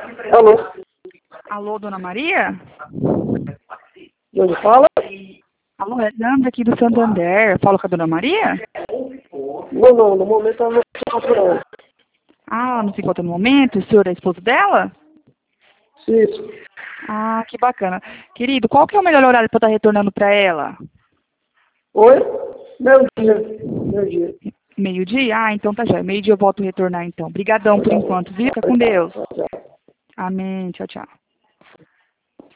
Alô? Alô, dona Maria? De onde fala? Alô, é Leandro aqui do Santander. Falo com a dona Maria? Não, no momento ela não se encontra não. Ah, ela não se encontra no momento? O senhor é esposo dela? Isso. Ah, que bacana. Querido, qual que é o melhor horário para eu estar retornando para ela? Oi? Meio-dia. Meio-dia. Meio-dia? Ah, então tá já. Meio-dia eu volto a retornar então. Obrigadão por enquanto, viu? Fica com Deus. Tchau, tchau. Amém. Tchau, tchau.